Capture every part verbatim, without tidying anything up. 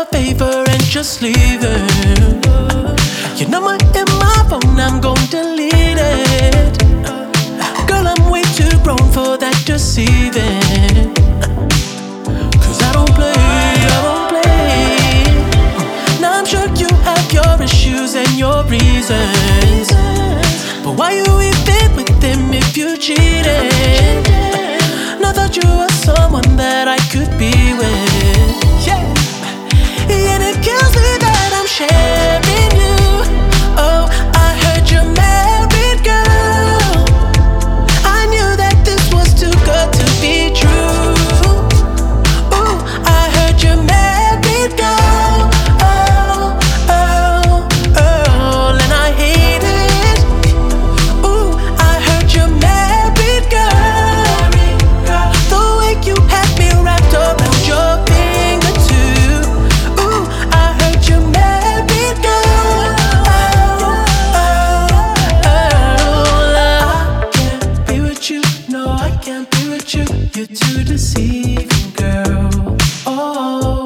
a favor and just leave it. Your number in my phone, I'm gon' delete it. Girl, I'm way too grown for that deceiving. Cause I don't play, I don't play. Now I'm sure you have your issues and your reasons, but why you even with them if you cheated? I thought you were someone that I could be with. Yeah. And it kills me that I'm sharing you. Oh, I heard you're married, girl. I knew that this was too good to be true. Ooh, I heard you're married, girl. Oh, oh, oh, and I hate it. Ooh, I heard you're married, girl. The way you had me wrapped around your finger too. Ooh, I heard you're married, girl. Oh, oh, oh, I can't be with you. No, I can't be with you. You're too deceiving, girl. Oh,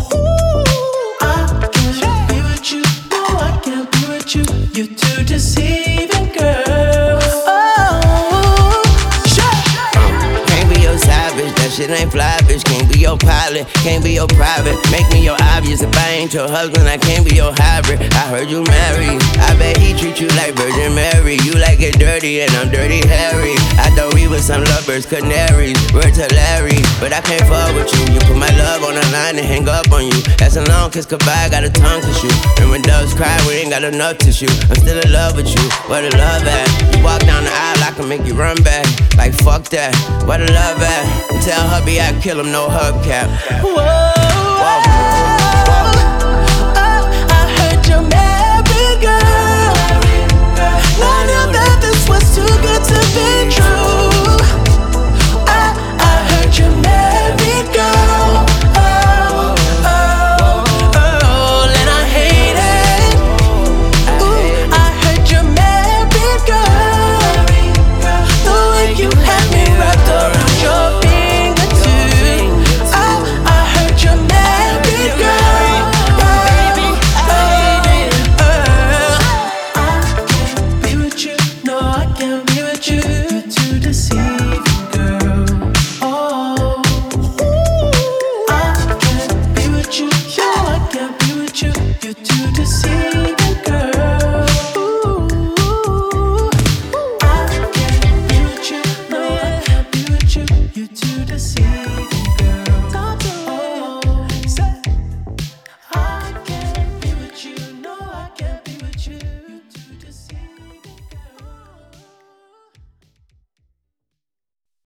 I can't be with you. No, I can't be with you. You're too deceiving, girl. Oh, shut. Can't be your savage, that shit ain't fly, bitch. Can't be your pilot, can't be your private. Make me your obvious, if I ain't your husband, I can't be your hybrid. I heard you married, I bet he treat you like Virgin Mary. You like it dirty and I'm dirty Harry. I thought we were some lovers, canaries, word to Larry, but I can't fuck with you. You put my love on the line and hang up on you. That's a long kiss goodbye, got a tongue to shoot. And when doves cry, we ain't got enough tissue. I'm still in love with you, where the love at? You walk down the aisle, I can make you run back. Like fuck that, where the love at? And tell hubby I kill him, no hubcap. Whoa, whoa, oh, I heard you're married, girl. I knew that this was too good to be true. I, I heard you're married, girl. Oh, oh, oh, and I hate it. Ooh, I heard you're married, girl. The way you had me wrapped around your finger too. I, I heard you're married, girl. Oh, oh, oh. I can't be with you. No, I can't be with you. You're too deceiving, girl. Oh, I can't be with you. No, I can't be with you. You're too deceiving.